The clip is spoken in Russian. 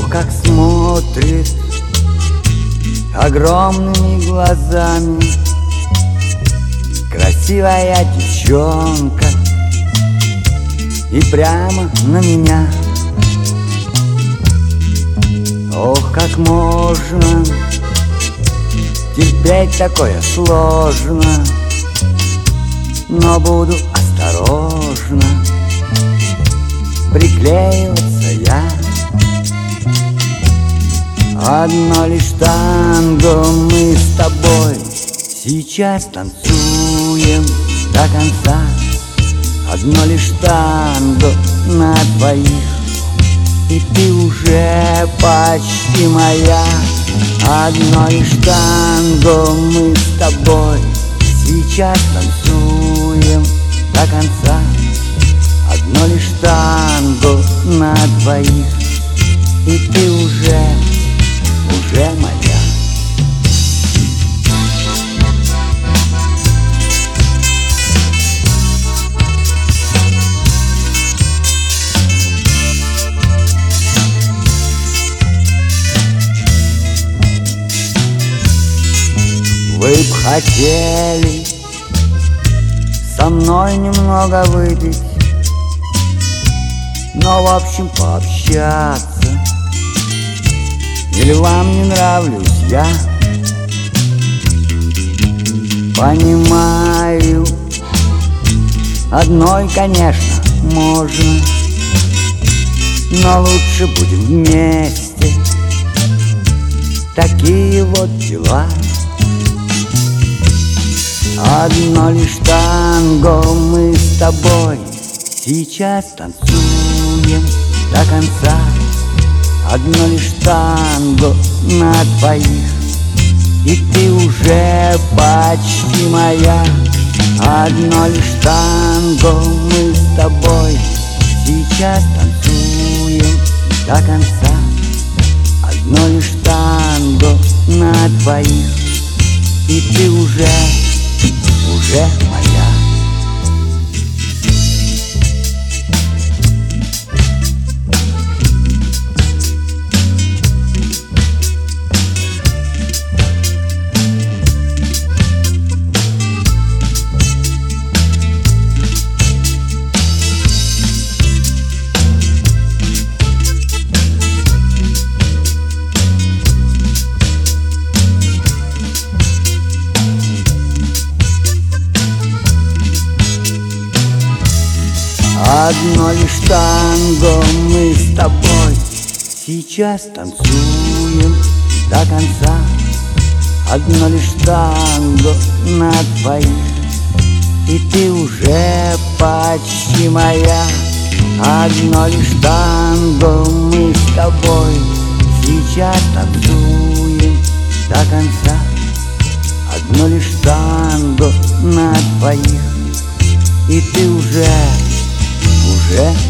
Ох, как смотрит огромными глазами красивая девчонка и прямо на меня. Ох, как можно терпеть такое сложно, но буду осторожно приклеиваться я. Одно лишь танго мы с тобой сейчас танцуем до конца. Одно лишь танго на двоих, и ты уже почти моя. Одно лишь танго мы с тобой сейчас танцуем до конца. Одно лишь танго на двоих, и ты уже моя. Вы б хотели со мной немного выпить, но в общем пообщаться. Или вам не нравлюсь я? Понимаю, одной, конечно, можно, но лучше будем вместе. Такие вот дела. Одно лишь танго мы с тобой сейчас танцуем до конца. Одно лишь танго на двоих, и ты уже почти моя. Одно лишь танго мы с тобой сейчас танцуем до конца. Одно лишь танго на двоих, и ты уже моя. Одно лишь танго мы с тобой сейчас танцуем до конца. Одно лишь танго на двоих, и ты уже почти моя. Одно лишь танго мы с тобой сейчас танцуем до конца. Одно лишь танго на двоих, и ты уже